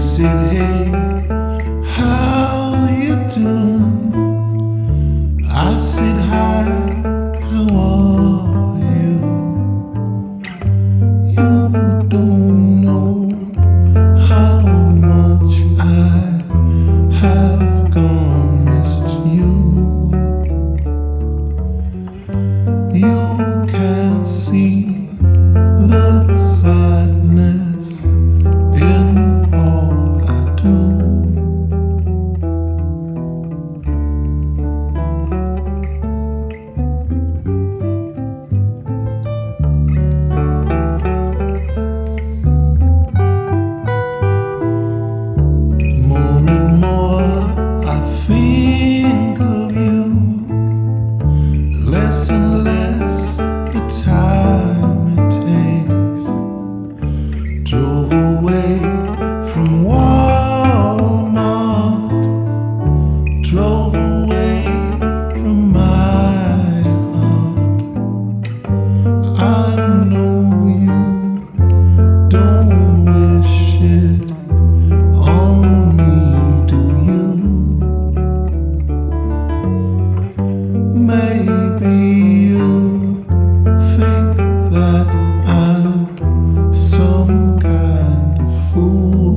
said, hey, how you doing? I said, hi, how are you? You don't know how much I have gone missed you. You can't see the sadness in all I do. More and more I think of you, less and less the time it takes. Drove away from Walmart, drove away from my heart. I know you don't wish it on me, do you? Maybe you think that I'm some kind of fool.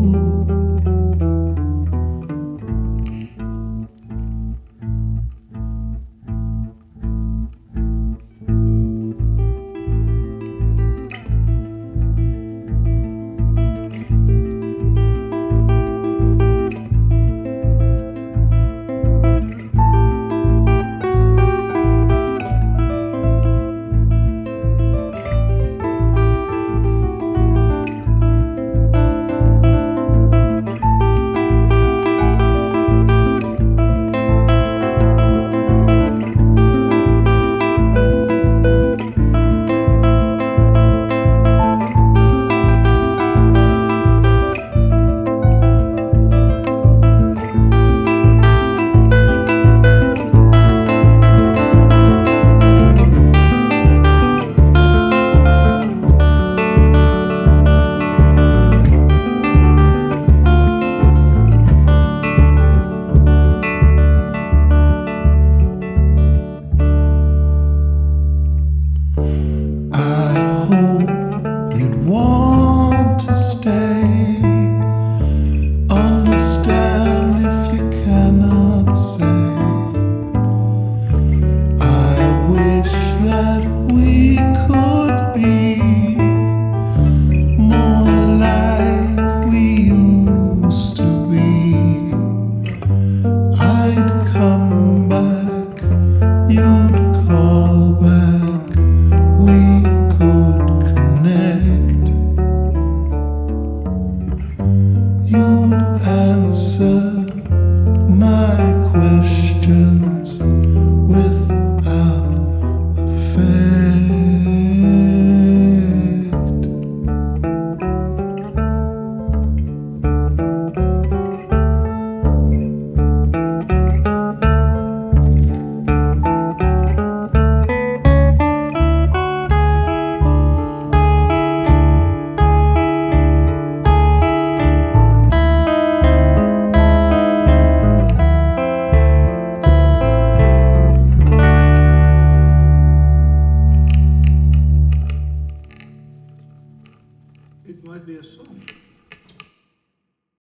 You'd want to stay. Understand if you cannot say. I wish that we could be more like we used to be. I'd come back, you'd call back, we could connect. You'd answer